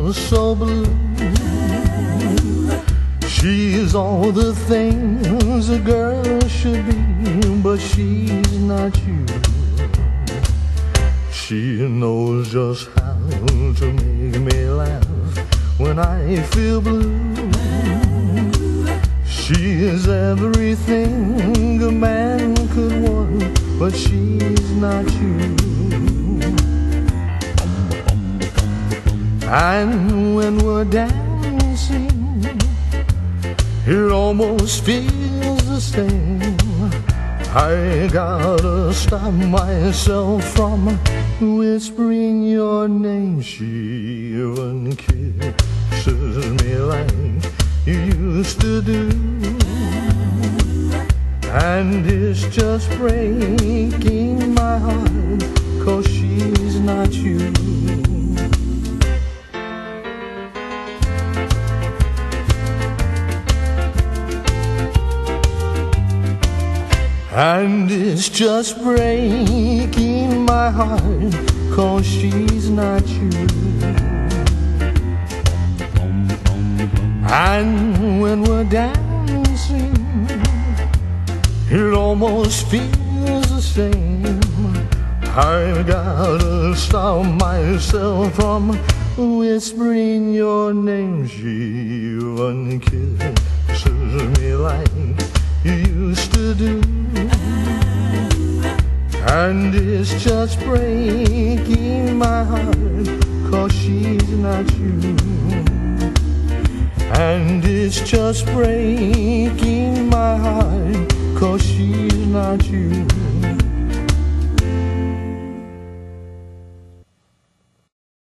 feel so blue. She's all the things a girl should be, but she's not you. She knows just how to make me laugh when I feel blue. She is everything a man could want, but she's not you. And when we're dancing, it almost feels the same. I gotta stop myself from whispering your name. She even kisses me like you used to do, and it's just breaking my heart, 'cause she's not you. And it's just breaking my heart, 'cause she's not you. And when we're dancing, it almost feels the same. I gotta stop myself from whispering your name. She even kisses me like you used to do, and it's just breaking my heart, 'cause she's not you. And it's just breaking my heart, 'cause she's not you.